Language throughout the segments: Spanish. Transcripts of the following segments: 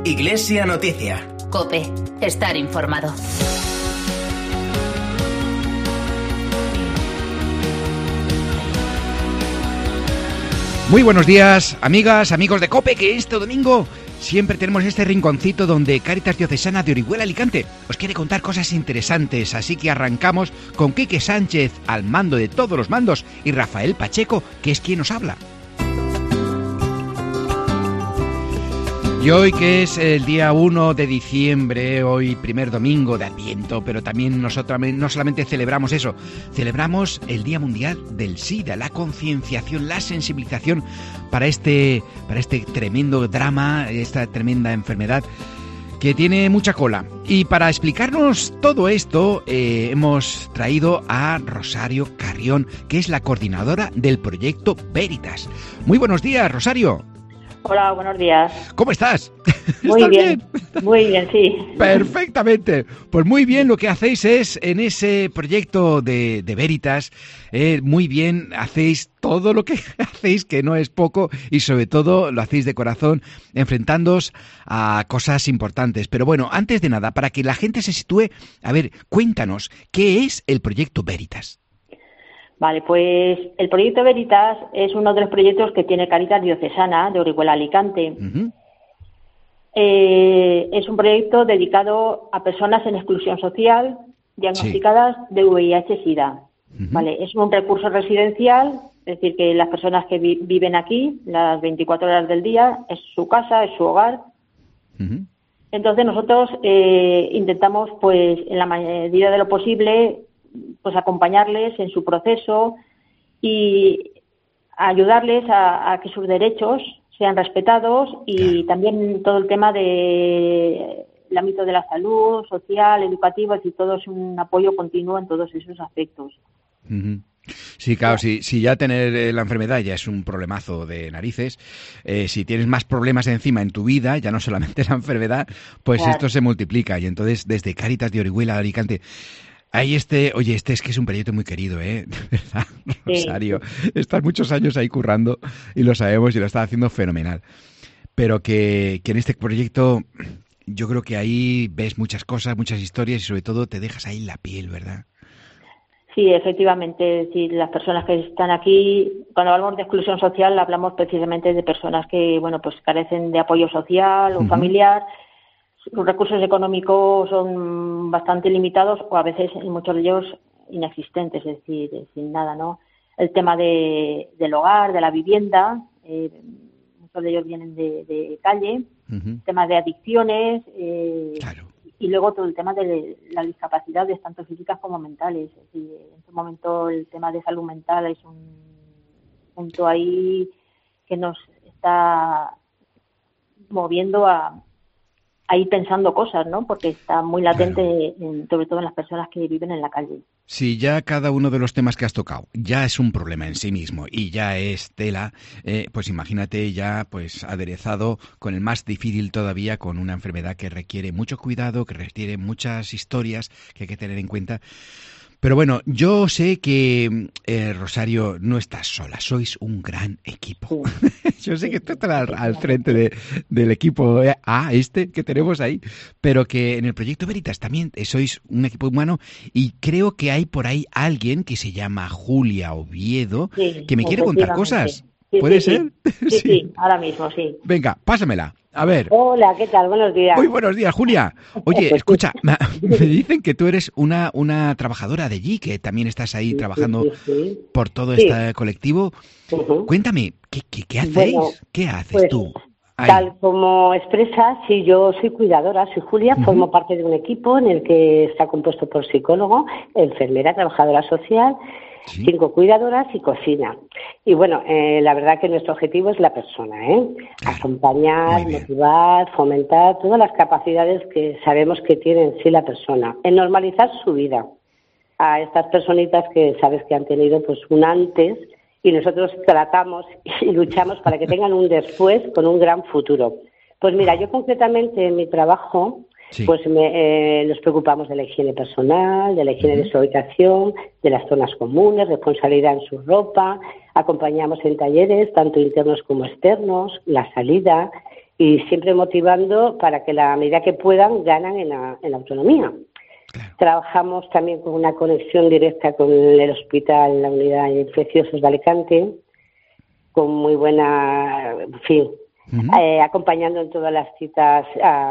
Iglesia Noticia. COPE. Estar informado. Muy buenos días, amigas, amigos de COPE, que este domingo siempre tenemos este rinconcito donde Cáritas Diocesana de Orihuela Alicante os quiere contar cosas interesantes, así que arrancamos con Quique Sánchez al mando de todos los mandos y Rafael Pacheco, que es quien nos habla. Y hoy, que es el día 1 de diciembre, hoy primer domingo de Adviento, pero también nosotros no solamente celebramos eso, celebramos el Día Mundial del SIDA, la concienciación, la sensibilización para este tremendo drama, esta tremenda enfermedad que tiene mucha cola. Y para explicarnos todo esto, hemos traído a Rosario Carrión, que es la coordinadora del proyecto Veritas. Muy buenos días, Rosario. Hola, buenos días. ¿Cómo estás? Muy bien, muy bien, sí. Perfectamente. Pues muy bien, lo que hacéis es, en ese proyecto de Veritas, muy bien, hacéis todo lo que hacéis, que no es poco, y sobre todo lo hacéis de corazón, enfrentándoos a cosas importantes. Pero bueno, antes de nada, para que la gente se sitúe, a ver, cuéntanos, ¿qué es el proyecto Veritas? Vale, pues el proyecto Veritas es uno de los proyectos que tiene Cáritas Diocesana de Orihuela Alicante. Uh-huh. Es un proyecto dedicado a personas en exclusión social diagnosticadas de VIH-Sida. Uh-huh. Vale, es un recurso residencial, es decir, que las personas que viven aquí las 24 horas del día, es su casa, es su hogar. Uh-huh. Entonces nosotros intentamos, pues, en la medida de lo posible, pues acompañarles en su proceso y ayudarles a que sus derechos sean respetados y también todo el tema del ámbito de la salud, social, educativo, es decir, todo es un apoyo continuo en todos esos aspectos. Uh-huh. Sí, claro, si ya tener la enfermedad ya es un problemazo de narices, si tienes más problemas encima en tu vida, ya no solamente la enfermedad, pues esto se multiplica. Y entonces, desde Cáritas de Orihuela Alicante, ahí es que es un proyecto muy querido, ¿verdad, Rosario? Sí. Estás muchos años ahí currando y lo sabemos y lo estás haciendo fenomenal. Pero que en este proyecto yo creo que ahí ves muchas cosas, muchas historias y sobre todo te dejas ahí la piel, ¿verdad? Sí, efectivamente, sí, las personas que están aquí, cuando hablamos de exclusión social, hablamos precisamente de personas que, bueno, pues carecen de apoyo social o familiar. Los recursos económicos son bastante limitados o a veces en muchos de ellos inexistentes, es decir, sin nada, ¿no? El tema del hogar, de la vivienda, muchos de ellos vienen de calle, temas de adicciones, y luego todo el tema de las discapacidades, tanto físicas como mentales. Es decir, en este momento el tema de salud mental es un punto ahí que nos está moviendo a ir pensando cosas, ¿no? Porque está muy latente, sobre todo en las personas que viven en la calle. Si ya cada uno de los temas que has tocado ya es un problema en sí mismo y ya es tela, pues imagínate ya pues aderezado con el más difícil todavía, con una enfermedad que requiere mucho cuidado, que requiere muchas historias que hay que tener en cuenta. Pero bueno, yo sé que, Rosario, no estás sola, sois un gran equipo. Sí. Yo sé que tú estás al frente del equipo que tenemos ahí, pero que en el proyecto Veritas también sois un equipo humano y creo que hay por ahí alguien que se llama Julia Oviedo, que me quiere contar cosas. ¿Puede ser? Sí, ahora mismo, sí. Venga, pásamela. A ver. Hola, ¿qué tal? Buenos días. Muy buenos días, Julia. Oye, escucha, me dicen que tú eres una trabajadora de allí, que también estás ahí trabajando por todo este colectivo. Uh-huh. Cuéntame, ¿qué hacéis? Bueno, ¿qué haces tú? Ahí. Tal como expresas, sí, yo soy cuidadora, soy Julia, formo parte de un equipo en el que está compuesto por psicólogo, enfermera, trabajadora social, 5 cuidadoras y cocina. Y bueno, la verdad que nuestro objetivo es la persona, acompañar, motivar, fomentar todas las capacidades que sabemos que tiene en sí la persona, en normalizar su vida a estas personitas que sabes que han tenido pues un antes y nosotros tratamos y luchamos para que tengan un después con un gran futuro. Pues mira, yo concretamente en mi trabajo pues nos preocupamos de la higiene personal, de la higiene de su habitación, de las zonas comunes, responsabilidad en su ropa, acompañamos en talleres tanto internos como externos, la salida, y siempre motivando para que la medida que puedan ganan en la autonomía. Claro. Trabajamos también con una conexión directa con el hospital, la unidad de infecciosos de Alicante, con muy buena, en fin, acompañando en todas las citas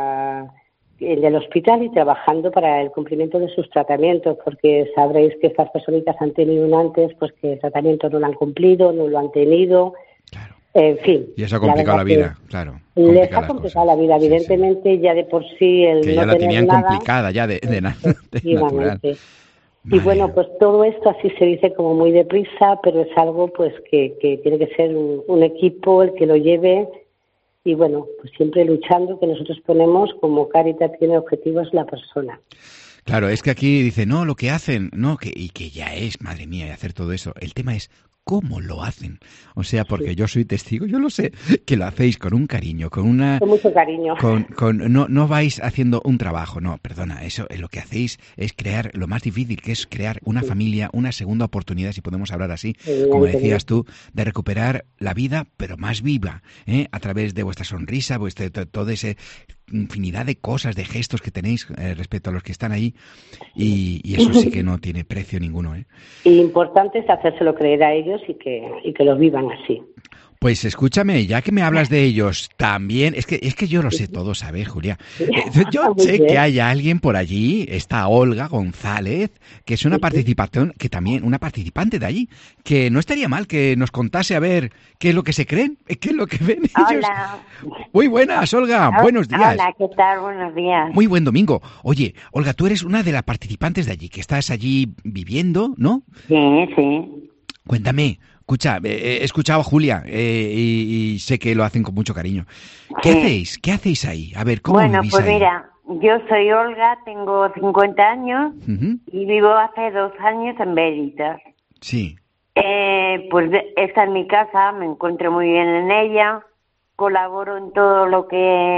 del hospital y trabajando para el cumplimiento de sus tratamientos, porque sabréis que estas personitas han tenido un antes, pues que el tratamiento no lo han cumplido, no lo han tenido. Claro. En fin. Y eso ha complicado la vida, claro. Les ha complicado la vida, evidentemente, sí. Ya de por sí el que no ya la tenían nada, complicada ya de natural. Y bueno, pues todo esto así se dice como muy deprisa, pero es algo pues que tiene que ser un equipo el que lo lleve. Y bueno, pues siempre luchando, que nosotros ponemos como Cáritas tiene objetivos la persona. Claro, es que aquí dice, no, lo que hacen, no, y que ya es, madre mía, hacer todo eso. El tema es cómo lo hacen. O sea, porque yo soy testigo, yo lo sé, que lo hacéis con un cariño, con mucho cariño. No vais haciendo un trabajo, no, perdona, eso lo que hacéis es crear lo más difícil, que es crear una familia, una segunda oportunidad, si podemos hablar así, como decías tú, de recuperar la vida, pero más viva, a través de vuestra sonrisa, toda esa infinidad de cosas, de gestos que tenéis respecto a los que están ahí, y eso sí que no tiene precio ninguno. Y importante es hacérselo creer a ellos y que lo vivan así. Pues escúchame, ya que me hablas de ellos, también, es que yo lo sé todo, ¿sabes, Julia? Yo sé que hay alguien por allí, está Olga González, que es una participación, que también, una participante de allí, que no estaría mal que nos contase a ver qué es lo que se creen, qué es lo que ven ellos. Hola. Muy buenas, Olga, buenos días. Hola, ¿qué tal? Buenos días. Muy buen domingo. Oye, Olga, tú eres una de las participantes de allí, que estás allí viviendo, ¿no? Sí, sí. Cuéntame. Escucha, he escuchado a Julia y sé que lo hacen con mucho cariño. ¿Qué hacéis? ¿Qué hacéis ahí? A ver, ¿cómo Bueno, vivís pues ahí? mira, yo soy Olga, tengo 50 años y vivo hace 2 años en Veritas. Sí. Pues esta es mi casa, me encuentro muy bien en ella, colaboro en todo lo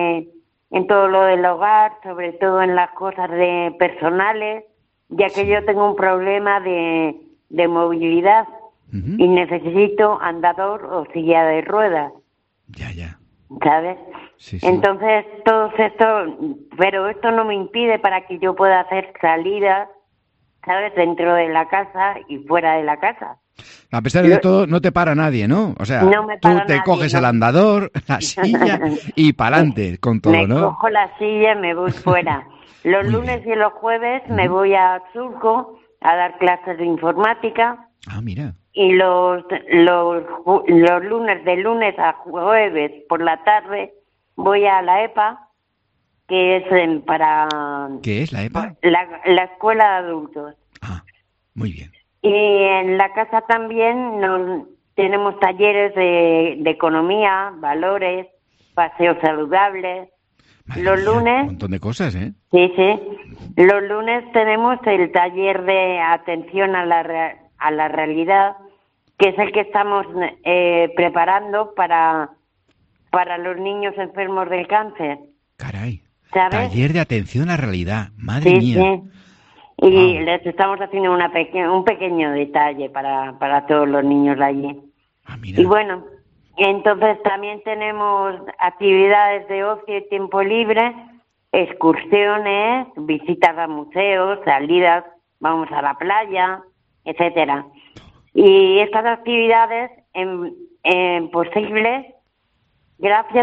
del hogar, sobre todo en las cosas personales, ya que yo tengo un problema de movilidad. Y necesito andador o silla de ruedas. Ya. ¿Sabes? Sí. Entonces, todo esto, pero esto no me impide para que yo pueda hacer salidas, ¿sabes? Dentro de la casa y fuera de la casa. A pesar de todo, no te para nadie, ¿no? O sea, no tú te coges el andador, la silla y para adelante con todo, ¿no? Me cojo la silla y me voy fuera. Los lunes y los jueves me voy a Surco a dar clases de informática. Ah, mira. Y los lunes, de lunes a jueves por la tarde, voy a la EPA, que es ¿Qué es la EPA? La escuela de adultos. Ah, muy bien. Y en la casa también tenemos talleres de economía, valores, paseos saludables. Madre Los mía, lunes... un montón de cosas, ¿eh? Sí. Los lunes tenemos el taller de atención a la realidad, que es el que estamos preparando para los niños enfermos del cáncer. Caray. ¿Sabes? Taller de atención a la realidad. Madre mía. Sí. Y les estamos haciendo un pequeño detalle para todos los niños de allí. Ah, mira. Y bueno, entonces también tenemos actividades de ocio y tiempo libre, excursiones, visitas a museos, salidas, vamos a la playa, etcétera. Y estas actividades son posibles gracias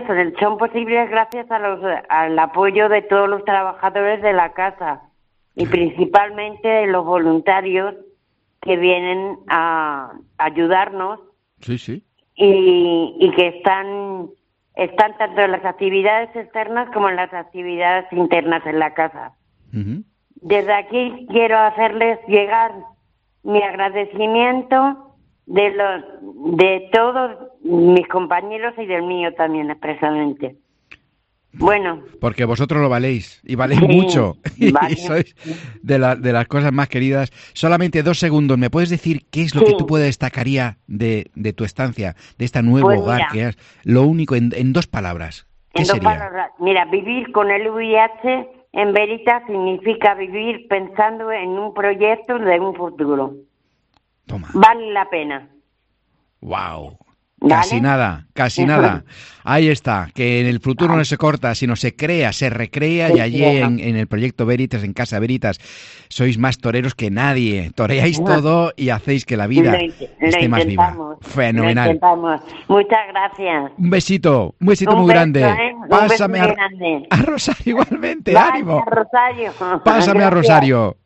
al apoyo de todos los trabajadores de la casa y principalmente de los voluntarios que vienen a ayudarnos. Sí. Y que están tanto en las actividades externas como en las actividades internas en la casa. Desde aquí quiero hacerles llegar mi agradecimiento de todos mis compañeros y del mío también expresamente. Bueno. Porque vosotros lo valéis, y valéis mucho. Vale. Y sois de las cosas más queridas. Solamente 2 segundos, ¿me puedes decir qué es lo que tú destacaría de tu estancia, de este nuevo hogar que has? Lo único, en 2 palabras. ¿Qué sería? 2 palabras. Mira, vivir con el VIH en Veritas significa vivir pensando en un proyecto de un futuro. Toma. Vale la pena. Wow. Casi nada. Ahí está, que en el futuro no se corta, sino se crea, se recrea, y allí en el Proyecto Veritas, en Casa Veritas, sois más toreros que nadie. Toreáis todo y hacéis que la vida esté más viva. Fenomenal. Lo intentamos. Muchas gracias. Un besito muy grande. Pásame muy grande. a Rosario igualmente, Vaya, ánimo. Rosario. Pásame a Rosario.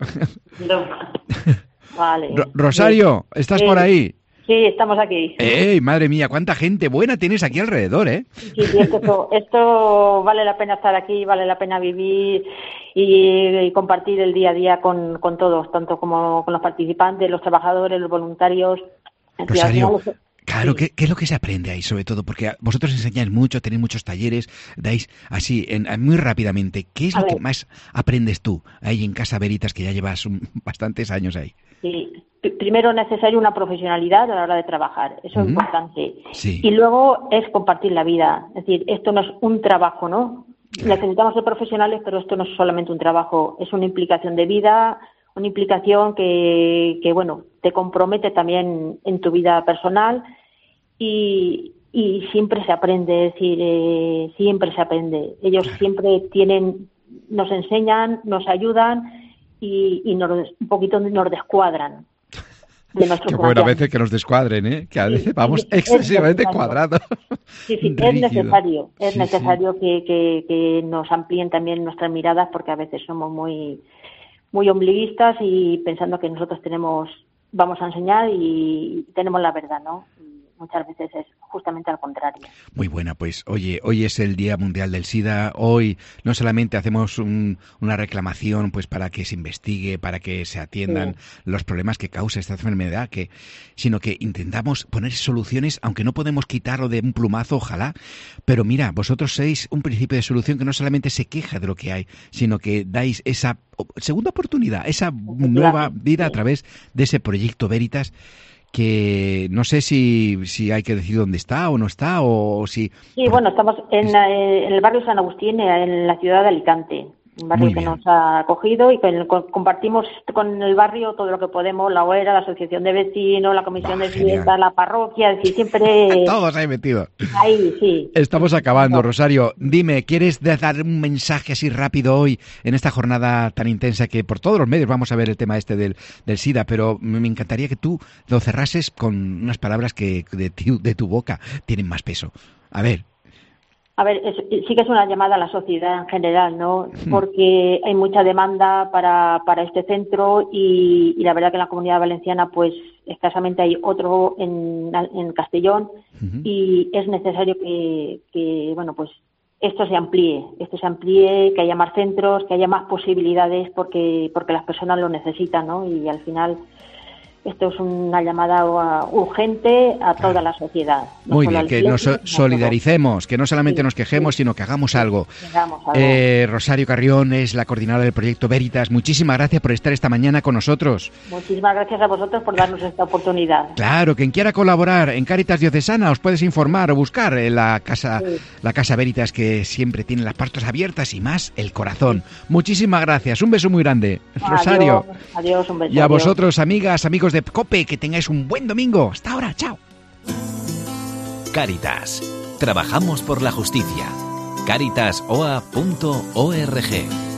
Vale. Rosario, ¿estás por ahí? Sí, estamos aquí. ¡Ey, madre mía! ¡Cuánta gente buena tienes aquí alrededor, eh! Sí, esto vale la pena estar aquí, vale la pena vivir y compartir el día a día con todos, tanto como con los participantes, los trabajadores, los voluntarios. Rosario, claro, ¿qué es lo que se aprende ahí, sobre todo? Porque vosotros enseñáis mucho, tenéis muchos talleres, dais así, muy rápidamente. ¿Qué es lo que más aprendes tú ahí en Casa Veritas, que ya llevas bastantes años ahí? Sí. Primero, necesario una profesionalidad a la hora de trabajar, eso es importante. Sí. Y luego es compartir la vida, es decir, esto no es un trabajo, ¿no? Claro. Necesitamos ser profesionales, pero esto no es solamente un trabajo, es una implicación de vida, una implicación que bueno, te compromete también en tu vida personal y siempre se aprende, es decir, siempre se aprende. Ellos siempre nos enseñan, nos ayudan y un poquito nos descuadran. Qué bueno a veces que nos descuadren, ¿eh? Que a veces vamos excesivamente cuadrados. Sí, es necesario que nos amplíen también nuestras miradas, porque a veces somos muy ombliguistas y pensando que nosotros vamos a enseñar y tenemos la verdad, ¿no? Muchas veces es justamente al contrario. Muy buena, pues oye, hoy es el Día Mundial del SIDA. Hoy no solamente hacemos una reclamación pues para que se investigue, para que se atiendan los problemas que causa esta enfermedad, sino que intentamos poner soluciones, aunque no podemos quitarlo de un plumazo, ojalá. Pero mira, vosotros sois un principio de solución que no solamente se queja de lo que hay, sino que dais esa segunda oportunidad, esa nueva vida a través de ese Proyecto Veritas, que no sé si hay que decir dónde está o no está, o si... Sí, bueno, estamos en el barrio San Agustín, en la ciudad de Alicante, un barrio que nos ha acogido y compartimos con el barrio todo lo que podemos, la OERA, la asociación de vecinos, la comisión de fiesta, la parroquia, es decir, siempre... Todos ahí metidos. Ahí, sí. Estamos acabando, Rosario. Dime, ¿quieres dar un mensaje así rápido hoy en esta jornada tan intensa que por todos los medios vamos a ver el tema del SIDA, pero me encantaría que tú lo cerrases con unas palabras que de tu boca tienen más peso? A ver, sí que es una llamada a la sociedad en general, ¿no? Porque hay mucha demanda para este centro y la verdad que en la Comunidad Valenciana pues escasamente hay otro en Castellón y es necesario que bueno, pues esto se amplíe, que haya más centros, que haya más posibilidades porque las personas lo necesitan, ¿no? Y al final esto es una llamada urgente a toda la sociedad. Muy bien, que nos solidaricemos, que no solamente nos quejemos, sino que hagamos algo. Rosario Carrión es la coordinadora del Proyecto Veritas. Muchísimas gracias por estar esta mañana con nosotros. Muchísimas gracias a vosotros por darnos esta oportunidad. Claro, quien quiera colaborar en Cáritas Diocesana os puedes informar o buscar en la Casa Veritas, que siempre tiene las puertas abiertas y más el corazón. Muchísimas gracias, un beso muy grande. Rosario. Adiós, un beso. Y a vosotros, amigas, amigos de COPE, que tengáis un buen domingo. Hasta ahora, chao. Cáritas. Trabajamos por la justicia. Caritasoa.org